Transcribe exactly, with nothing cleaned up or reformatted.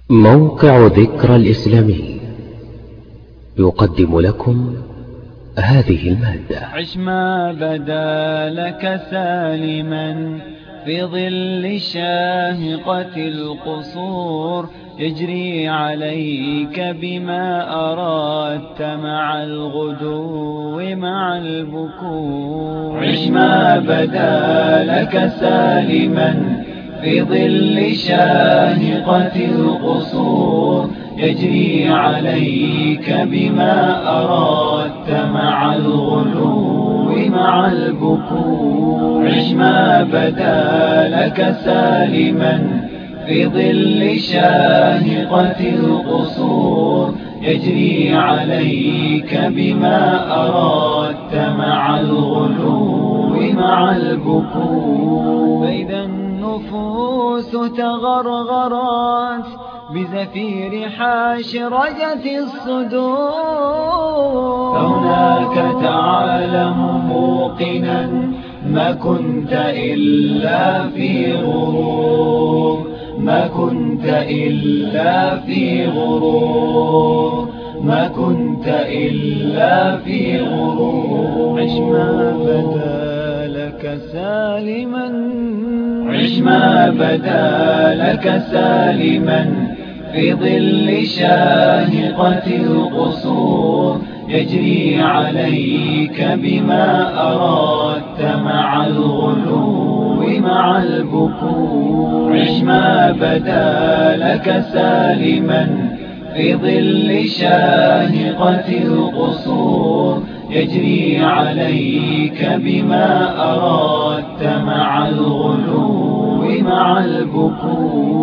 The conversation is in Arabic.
موقع ذكرى الإسلامي يقدم لكم هذه المادة. عش ما بدا لك سالما في ظل شاهقة القصور، يجري عليك بما أردت مع الغدو مع البكور. عش ما بدا لك سالما في ظل شاهقة القصور، يجري عليك بما أردت مع الغلو مع البكور. عش ما بدا لك سالما في ظل شاهقة القصور، يجري عليك بما أردت مع الغلو مع البكور. فإذا النفوس تغرغرت بزفير حاشرجة الصدور، فهناك تعلم موقنا ما كنت إلا في غرور، ما كنت إلا في غرور، ما كنت إلا في غرور. عش ما بدا لك سالما، عش ما بدا لك سالما في ظل شاهقة القصور، يجري عليك بما أردت مع الغلو مع البكور. عش ما بدا لك سالما في ظل شاهقة القصور، يجري عليك بما أردت مع الغلو مع البكور.